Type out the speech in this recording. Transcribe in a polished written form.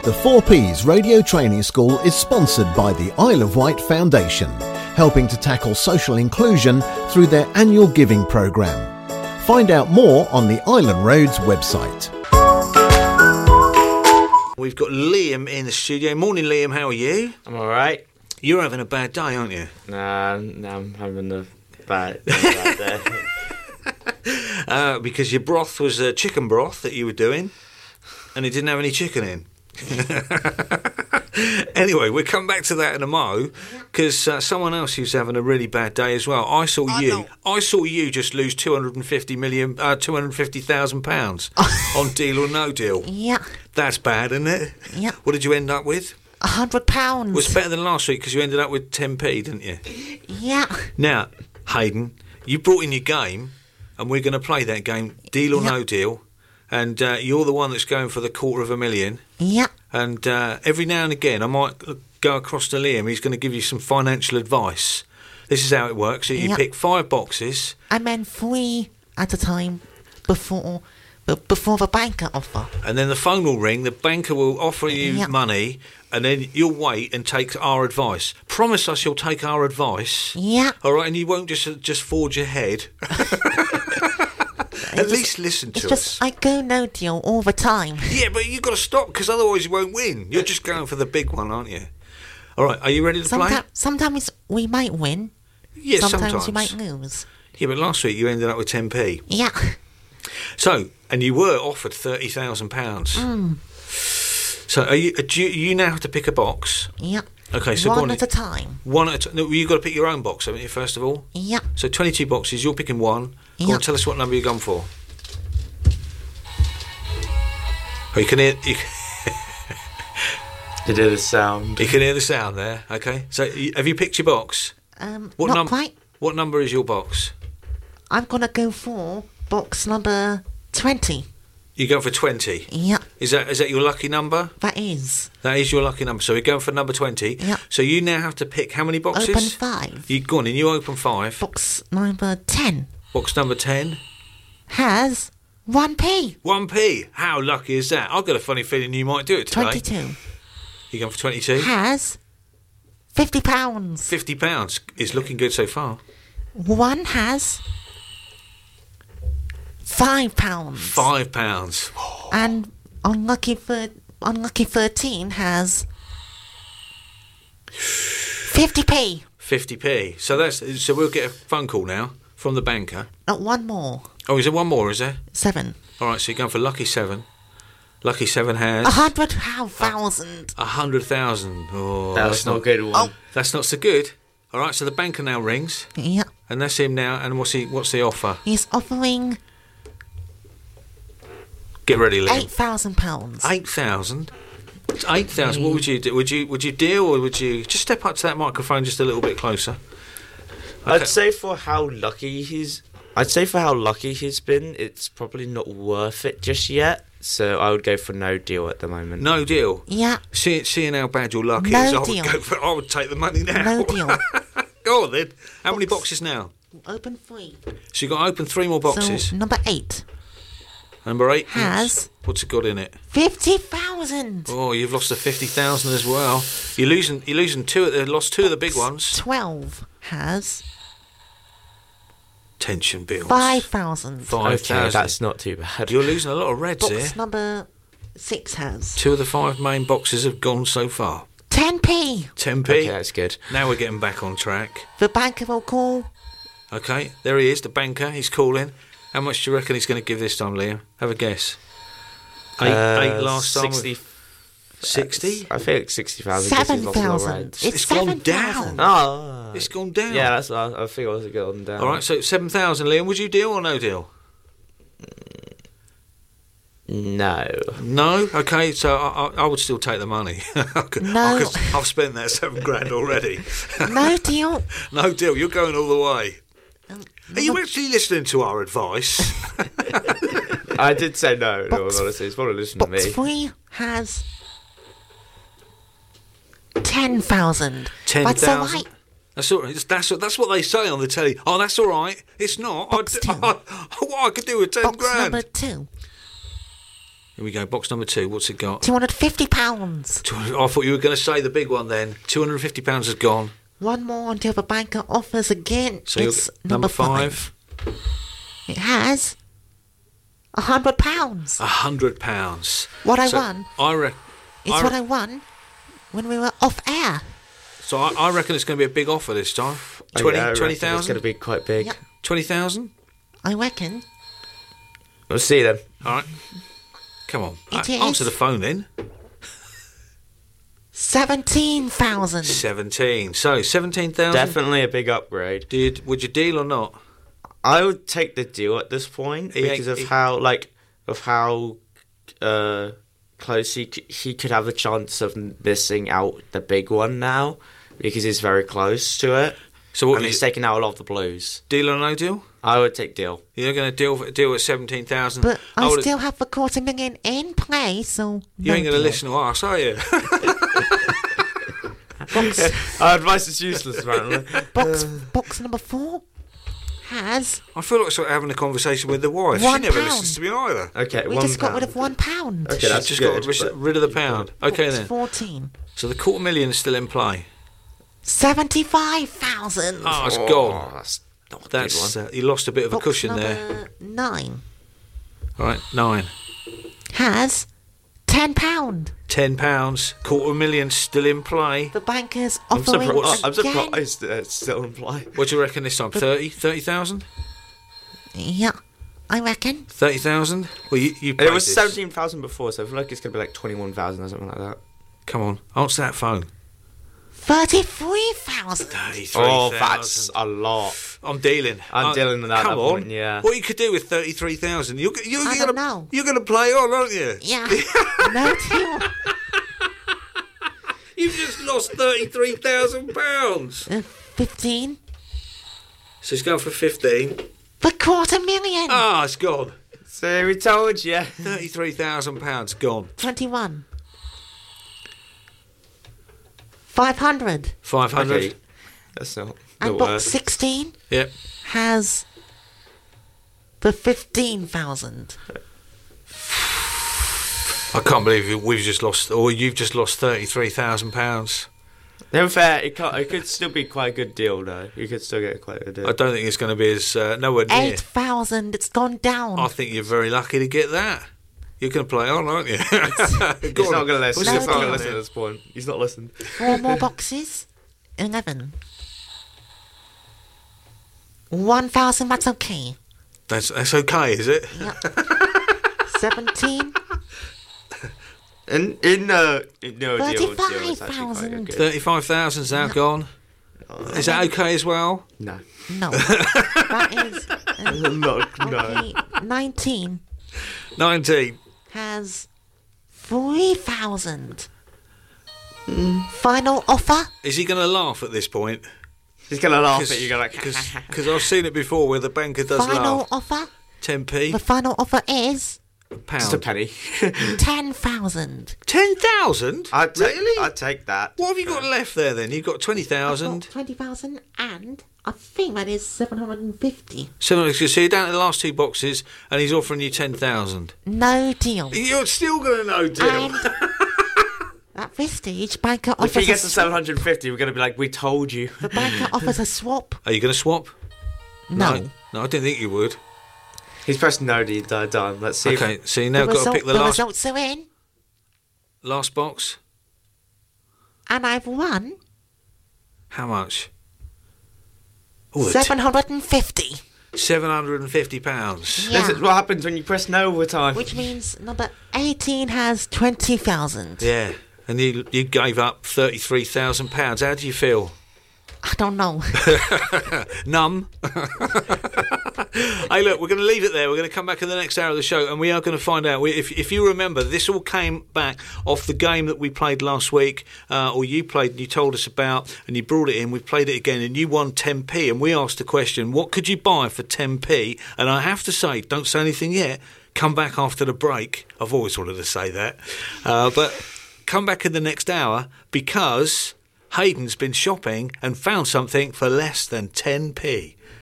The 4Ps Radio Training School is sponsored by the Isle of Wight Foundation, helping to tackle social inclusion through their annual giving programme. Find out more on the Island Roads website. We've got Liam in the studio. Morning, Liam. How are you? I'm all right. You're having a bad day, aren't you? Nah, I'm having a bad day. Because your broth was chicken broth that you were doing, and it didn't have any chicken in. Anyway, we'll come back to that in a mo, because someone else who's having a really bad day as well. I saw you just lose £250,000 on Deal or No Deal. Yeah. That's bad, isn't it? Yeah. What did you end up with? £100. It was better than last week because you ended up with 10p, didn't you? Yeah. Now, Hayden, you brought in your game, and we're going to play that game, Deal or No Deal. And you're the one that's going for the $250,000. Yeah. And every now and again, I might go across to Liam. He's going to give you some financial advice. This is how it works. So you pick 5 boxes. I meant 3 at a time before the banker offer. And then the phone will ring. The banker will offer you money. And then you'll wait and take our advice. Promise us you'll take our advice. Yeah. All right, and you won't just forge ahead. At least listen to us. I go no deal all the time. Yeah, but you've got to stop, because otherwise you won't win. You're just going for the big one, aren't you? All right, are you ready to play? Sometimes we might win. Yeah, sometimes we might lose. Yeah, but last week you ended up with 10p. Yeah. So, and you were offered £30,000. So, do you now have to pick a box? Yeah. Okay, so one at a time. One at a time. No, you've got to pick your own box, haven't you, first of all? Yeah. So 22 boxes, you're picking one. Go on, tell us what number you've gone for. Oh, you can hear... You hear the sound. You can hear the sound there, okay. So have you picked your box? Not quite. What number is your box? I'm going to go for box number 20. You're going for 20? Yeah. Is that your lucky number? That is. That is your lucky number. So we're going for number 20. Yeah. So you now have to pick how many boxes? Open 5. You go on and you open 5. Box number 10. Box number 10 has 1p. 1p. How lucky is that? I've got a funny feeling you might do it today. 22. You're going for 22? Has £50. £50 is looking good so far. 1 has £5. £5. And unlucky 13 has 50p. 50p. So we'll get a phone call now from the banker. One more. Oh, is there one more, is there? 7. All right, so you're going for lucky 7. Lucky 7 has 100,000. 100,000. Oh, that's not a good one. Oh. That's not so good. All right, so the banker now rings. Yeah. And that's him now. And what's the offer? He's offering... Get ready, Liam. £8,000. 8,000. 8,000. What would you do? Would you deal, or would you just step up to that microphone just a little bit closer? Okay. I'd say for how lucky he's been, it's probably not worth it just yet. So I would go for no deal at the moment. No deal. Yeah. Seeing how bad your luck No is, deal. I would take the money now. No deal. Go on then. How many boxes now? Open 3. So you've got to open 3 more boxes. So number 8 Number 8 has... What's it got in it? 50,000. Oh, you've lost the 50,000 as well. You're losing lost 2 of the big ones. 12 has... Tension bills. 5,000. 5,000. Okay, that's not too bad. You're losing a lot of reds here. Box number 6 has... 2 of the 5 main boxes have gone so far. 10p. 10p. Okay, that's good. Now we're getting back on track. The banker will call. Okay, there he is, the banker. He's calling. How much do you reckon he's going to give this time, Liam? Have a guess. 8 last time. 60? I think 60,000. 7,000. It's gone down. Oh. It's gone down. Yeah, that's what I think I was going down. All right, so 7,000, Liam. Would you deal or no deal? No. No? Okay, so I would still take the money. No. I've spent that £7,000 already. No deal. No deal. You're going all the way. Are you actually listening to our advice? I did say no, in all honesty. It's probably listening to me. Box 3 has 10,000. 10,000. That's all right. That's all right. That's what they say on the telly. Oh, that's all right. It's not. Box 2. What I could do with 10 Box grand. number 2 Here we go. Box number 2. What's it got? £250. I thought you were going to say the big one then. £250 has gone. One more until the banker offers again. So it's number 5. It has £100. £100. What I So won. It's what I won when we were off air. So I reckon it's going to be a big offer this time. 20,000? It's going to be quite big. Yep. 20,000? I reckon. We'll see then. All right. Come on. It is. Answer the phone then. 17,000. 17. So 17,000. Definitely a big upgrade. Would you deal or not? I would take the deal at this point because of how close he could have a chance of missing out the big one now because he's very close to it. So what? And he's taking out a lot of the blues. Deal or no deal? I would take deal. You're going to deal at 17,000. But I still have the £250,000 in play, so you ain't going to listen to us, are you? Our advice is useless, apparently. Box number 4 has. I feel like sort of having a conversation with the wife. She never listens to me either. Okay, We just got rid of £1. Okay, that's She's good. just got rid of the pound. Okay Box then. 14. So the £250,000 is still in play. 75,000. Oh, it's gone. That's not a That's good one. you lost a bit of a Box cushion number there. 9 All right, 9. has £10. £10. £250,000 still in play. The banker's I'm offering I'm again. surprised it's still in play. What do you reckon this time? 30,000? Yeah, I reckon. 30,000? Well, you It played was this. 17,000 before, so I feel like it's going to be like 21,000 or something like that. Come on, answer that phone. 33,000. 33,000. Oh, that's a lot. I'm dealing. I'm dealing with that Come at that on. point, yeah. What you could do with 33,000? You're I gonna don't know. You're gonna play on, aren't you? Yeah. No deal. You've just lost £33,000. 15. So he's going for 15. The £250,000. Ah, it's gone. So we told you. £33,000 gone. 21. 500. 500. Okay. That's not the And box worst. 16 Yep. has the 15,000. I can't believe we've just lost, or you've just lost £33,000. In fair, it could still be quite a good deal, though. You could still get quite a good deal. I don't think it's going to be as nowhere near. 8,000. It's gone down. I think you're very lucky to get that. You're going to play on, aren't you? He's not going to listen. What's He's the not going phone to listen there? at this point. He's not listening. 4 more boxes. 11. 1,000. That's okay. That's okay, is it? Yep. 17. In no deal, it's actually quite a 35,000. good. 35,000's now gone. Is that okay as well? No. No. That is. No. Okay. 19 19. has 3,000. Final offer. Is he going to laugh at this point? He's going to laugh at you, go like, Because I've seen it before where the banker does Final laugh. offer. 10p. The final offer is just a Pound. penny. 10,000. 10,000? Really? I'd take that. What have you got left there then? You've got I've got 20,000. 20,000 and I think that is 750. So you're down to the last 2 boxes and he's offering you 10,000. No deal. You're still going to no deal. And at this stage, banker If offers he gets a to swap. 750, we're going to be like, we told you. The banker offers a swap. Are you going to swap? No. No, I didn't think you would. He's pressed no the entire time. Let's see. Okay, so you now got to pick the results are in, last box. and I've won How much? Oh, 750, £750. Yeah. This is what happens when you press no all the time. which means number 18 has 20,000. Yeah, and you gave up £33,000. How do you feel? I don't know. Numb. Hey, look, we're going to leave it there. We're going to come back in the next hour of the show, and we are going to find out. If you remember, this all came back off the game that we played last week, or you played and you told us about, and you brought it in. We played it again, and you won 10p. And we asked the question, what could you buy for 10p? And I have to say, don't say anything yet. Come back after the break. I've always wanted to say that. But come back in the next hour because Hayden's been shopping and found something for less than 10p.